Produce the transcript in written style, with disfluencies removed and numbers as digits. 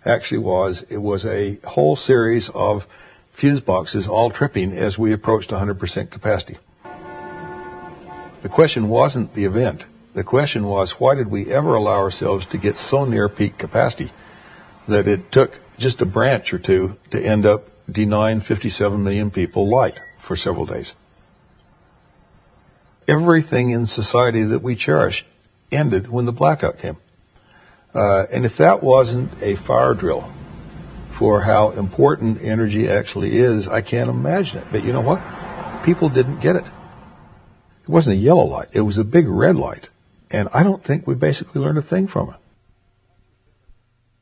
actually it was a whole series of fuse boxes all tripping as we approached 100% capacity. The question wasn't the event. The question was, why did we ever allow ourselves to get so near peak capacity that it took just a branch or two to end up denying 57 million people light for several days? Everything in society that we cherish ended when the blackout came. And if that wasn't a fire drill for how important energy actually is, I can't imagine it. But you know what? People didn't get it. It wasn't a yellow light. It was a big red light. And I don't think we basically learned a thing from it.